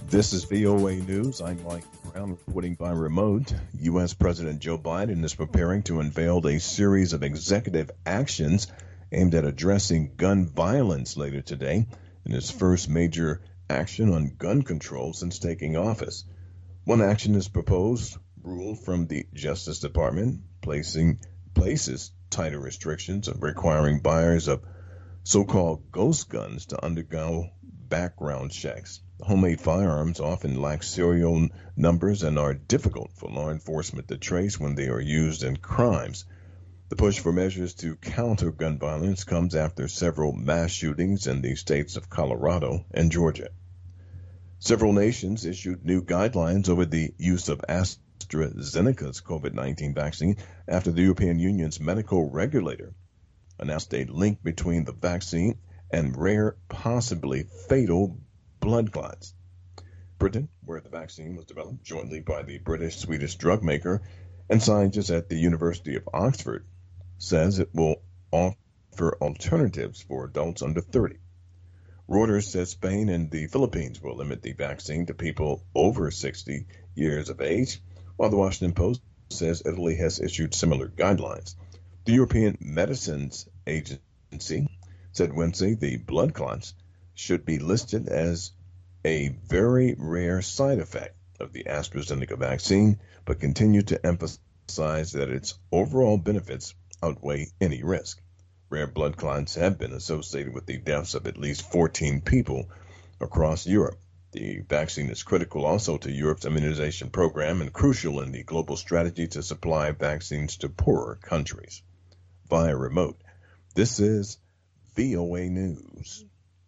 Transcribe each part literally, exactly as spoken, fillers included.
This is V O A News. I'm Mike Brown, reporting by remote. U S. President Joe Biden is preparing to unveil a series of executive actions aimed at addressing gun violence later today in his first major action on gun control since taking office. One action is proposed rule from the Justice Department placing places tighter restrictions of requiring buyers of so-called ghost guns to undergo background checks. Homemade firearms often lack serial numbers and are difficult for law enforcement to trace when they are used in crimes. The push for measures to counter gun violence comes after several mass shootings in the states of Colorado and Georgia. Several nations issued new guidelines over the use of AstraZeneca's COVID nineteen vaccine after the European Union's medical regulator announced a link between the vaccine and rare, possibly fatal blood clots. Britain, where the vaccine was developed jointly by the British-Swedish drug maker and scientists at the University of Oxford, says it will offer alternatives for adults under thirty. Reuters says Spain and the Philippines will limit the vaccine to people over sixty years of age, while the Washington Post says Italy has issued similar guidelines. The European Medicines Agency said Wednesday the blood clots should be listed as a very rare side effect of the AstraZeneca vaccine, but continued to emphasize that its overall benefits outweigh any risk. Rare blood clots have been associated with the deaths of at least fourteen people across Europe. The vaccine is critical also to Europe's immunization program and crucial in the global strategy to supply vaccines to poorer countries. Via remote, this is V O A News.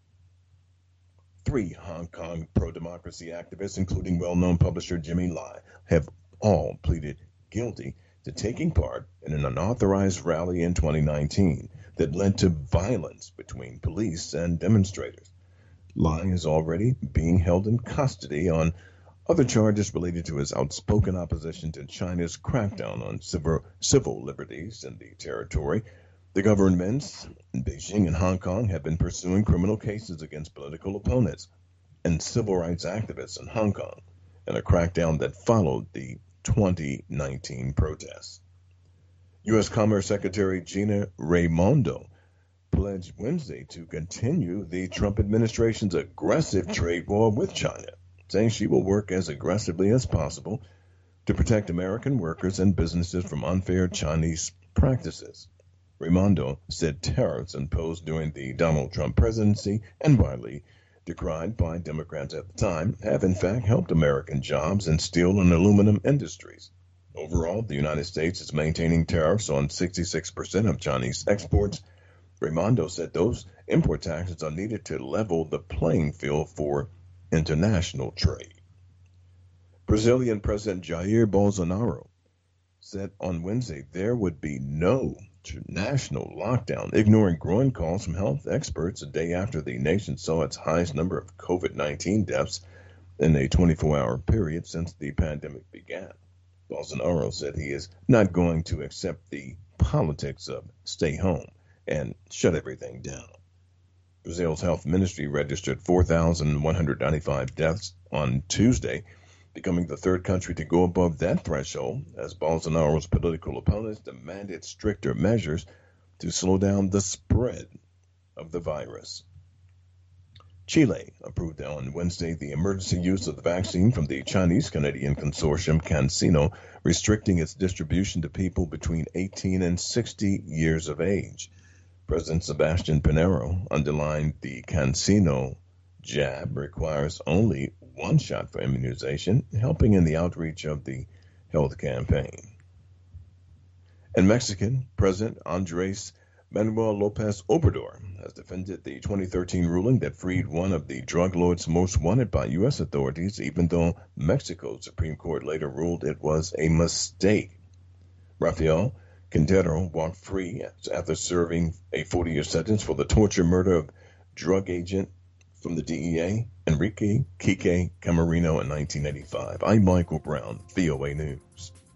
Three Hong Kong pro-democracy activists, including well-known publisher Jimmy Lai, have all pleaded guilty to taking part in an unauthorized rally in twenty nineteen that led to violence between police and demonstrators. Lai is already being held in custody on other charges related to his outspoken opposition to China's crackdown on civil, civil liberties in the territory. The governments in Beijing and Hong Kong have been pursuing criminal cases against political opponents and civil rights activists in Hong Kong in a crackdown that followed the twenty nineteen protests. U S. Commerce Secretary Gina Raimondo pledged Wednesday to continue the Trump administration's aggressive trade war with China, saying she will work as aggressively as possible to protect American workers and businesses from unfair Chinese practices. Raimondo said tariffs imposed during the Donald Trump presidency and widely decried by Democrats at the time have in fact helped American jobs in steel and aluminum industries. Overall, the United States is maintaining tariffs on sixty-six percent of Chinese exports. Raimondo said those import taxes are needed to level the playing field for international trade. Brazilian President Jair Bolsonaro said on Wednesday there would be no national lockdown, ignoring growing calls from health experts a day after the nation saw its highest number of COVID nineteen deaths in a twenty-four hour period since the pandemic began. Bolsonaro said he is not going to accept the politics of stay home and shut everything down. Brazil's health ministry registered four thousand one hundred ninety-five deaths on Tuesday, becoming the third country to go above that threshold as Bolsonaro's political opponents demanded stricter measures to slow down the spread of the virus. Chile approved on Wednesday the emergency use of the vaccine from the Chinese-Canadian consortium CanSino, restricting its distribution to people between eighteen and sixty years of age. President Sebastián Pinheiro underlined the CanSino jab requires only one shot for immunization, helping in the outreach of the health campaign. And Mexican President Andrés Manuel López Obrador has defended the twenty thirteen ruling that freed one of the drug lords most wanted by U S authorities, even though Mexico's Supreme Court later ruled it was a mistake. Rafael Quintero walked free after serving a forty-year sentence for the torture murder of drug agent from the D E A, Enrique Quique Camarino, in nineteen eighty-five. I'm Michael Brown, V O A News.